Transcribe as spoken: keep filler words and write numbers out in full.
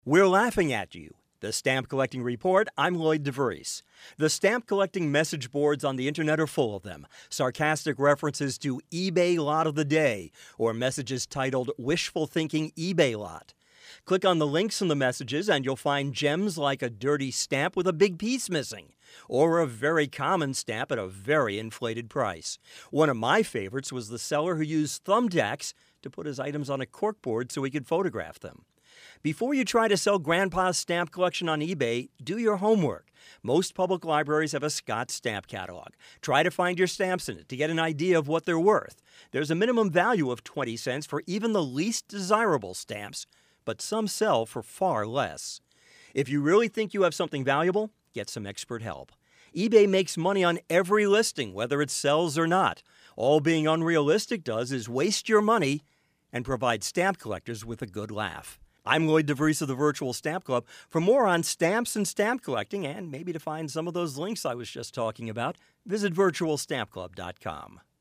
We're laughing at you. The Stamp Collecting Report, I'm Lloyd DeVries. The stamp collecting message boards on the internet are full of them. Sarcastic references to eBay lot of the day, or messages titled wishful thinking eBay lot. Click on the links in the messages and you'll find gems like a dirty stamp with a big piece missing, or a very common stamp at a very inflated price. One of my favorites was the seller who used thumbtacks to put his items on a corkboard so he could photograph them. Before you try to sell Grandpa's stamp collection on eBay, do your homework. Most public libraries have a Scott stamp catalog. Try to find your stamps in it to get an idea of what they're worth. There's a minimum value of twenty cents for even the least desirable stamps, but some sell for far less. If you really think you have something valuable, get some expert help. eBay makes money on every listing, whether it sells or not. All being unrealistic does is waste your money and provide stamp collectors with a good laugh. I'm Lloyd DeVries of the Virtual Stamp Club. For more on stamps and stamp collecting, and maybe to find some of those links I was just talking about, visit virtual stamp club dot com.